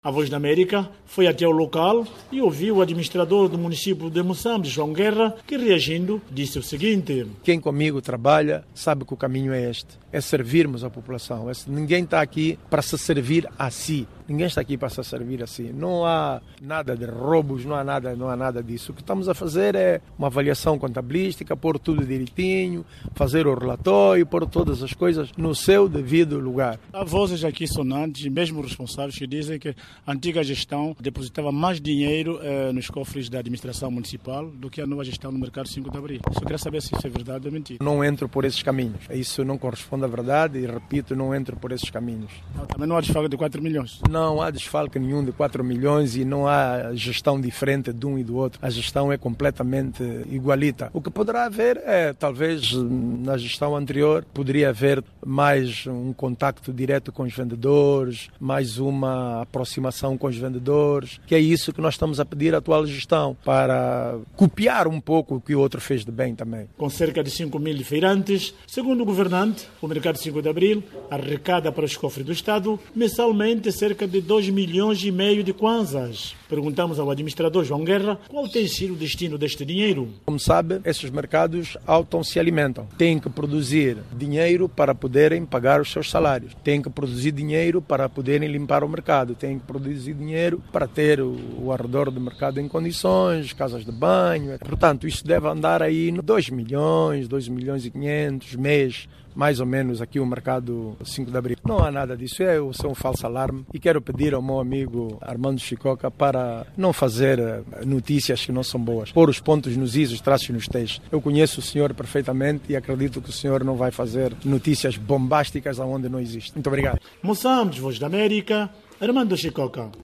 A Voz da América foi até o local e ouviu o administrador do município de Moçambique, João Guerra, que reagindo disse o seguinte: quem comigo trabalha sabe que o caminho é este, é servirmos a população. Ninguém está aqui para se servir a si. Ninguém está aqui para se servir assim. Não há nada de roubos, não há nada disso. O que estamos a fazer é uma avaliação contabilística, pôr tudo direitinho, fazer o relatório, pôr todas as coisas no seu devido lugar. Há vozes aqui sonantes, mesmo responsáveis, que dizem que a antiga gestão depositava mais dinheiro nos cofres da administração municipal do que a nova gestão no mercado 5 de Abril. Só queria saber se isso é verdade ou mentira. Não entro por esses caminhos. Isso não corresponde à verdade e, repito, não entro por esses caminhos. Também não há desfalque de 4 milhões? Não há desfalque nenhum de 4 milhões e não há gestão diferente de um e do outro. A gestão é completamente igualita. O que poderá haver é, talvez, na gestão anterior, poderia haver mais um contacto direto com os vendedores, mais uma aproximação com os vendedores, que é isso que nós estamos a pedir à atual gestão, para copiar um pouco o que o outro fez de bem também. Com cerca de 5 mil feirantes, segundo o governante, o mercado 5 de Abril arrecada para os cofres do Estado mensalmente cerca de 2,5 milhões de kwanzas. Perguntamos ao administrador João Guerra qual tem sido o destino deste dinheiro. Como sabe, esses mercados se alimentam. Têm que produzir dinheiro para poderem pagar os seus salários. Têm que produzir dinheiro para poderem limpar o mercado. Têm que produzir dinheiro para ter o arredor do mercado em condições, casas de banho. Portanto, isso deve andar aí no 2 milhões, 2 milhões e 500 mês, mais ou menos aqui o mercado 5 de Abril. Não há nada disso, é um falso alarme e quero pedir ao meu amigo Armando Chicoca para não fazer notícias que não são boas, pôr os pontos nos is, os traços nos t's. Eu conheço o senhor perfeitamente e acredito que o senhor não vai fazer notícias bombásticas aonde não existe. Muito obrigado. Moçambique, Voz da América, Armando Chicoca.